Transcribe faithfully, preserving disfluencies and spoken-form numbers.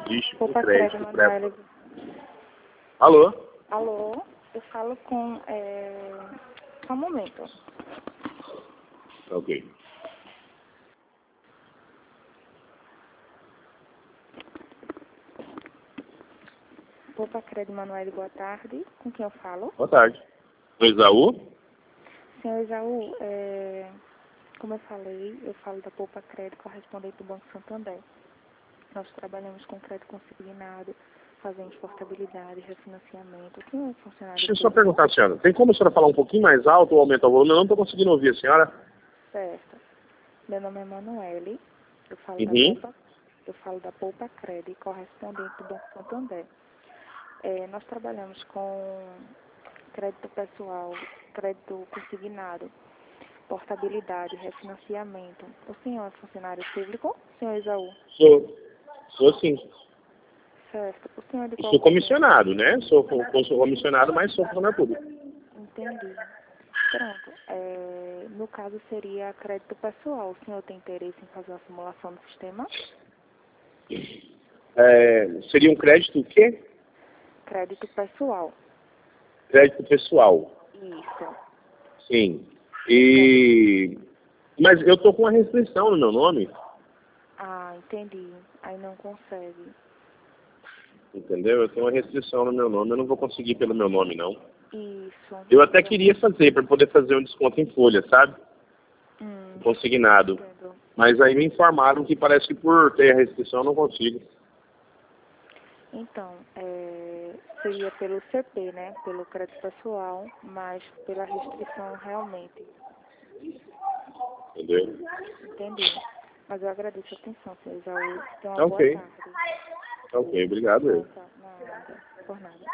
existe um Poupa crédito Crédito, pré... Manoel. Alô? Alô? Eu falo com... É... Só um momento. Ok. Poupa Crédito, Manoel, boa tarde. Com quem eu falo? Boa tarde. O Esaú? Senhor Esaú, é... como eu falei, eu falo da Poupa Crédito, correspondente do Banco Santander. Nós trabalhamos com crédito consignado, fazemos portabilidade, refinanciamento. Quem é o funcionário Deixa eu só público? perguntar, senhora. Tem como a senhora falar um pouquinho mais alto ou aumentar o volume? Eu não estou conseguindo ouvir a senhora. Certo. Meu nome é Manoele. Eu falo da Uhum. Poupa, eu falo da Poupa Crédito, correspondente do Banco Santander. É, nós trabalhamos com crédito pessoal, crédito consignado, portabilidade, refinanciamento. O senhor é funcionário público? Senhor Esaú? Sou. Sou sim. Certo. O senhor é de Eu qual sou governo? comissionado, né? Sou, sou, sou comissionado, mas sou funcionário público. Entendi. Pronto. É, no caso seria crédito pessoal. O senhor tem interesse em fazer uma simulação do sistema? É, seria um crédito o quê? Crédito pessoal. Crédito pessoal. Isso. Sim. E... Mas eu tô com uma restrição no meu nome. Ah, entendi. Aí não consegue. Entendeu? Eu tenho uma restrição no meu nome. Eu não vou conseguir pelo meu nome, não. Isso. Eu até queria fazer, para poder fazer um desconto em folha, sabe? Hum, Consignado. entendo. Mas aí me informaram que parece que por ter a restrição eu não consigo. Então, é, seria pelo C P, né? Pelo crédito pessoal, mas pela restrição realmente. Entendeu? Entendi. Mas eu agradeço a atenção, senhor Isaú. Tenha uma boa Ok. tarde. Ok, obrigado. Não, Eu. tá, nada. Por nada.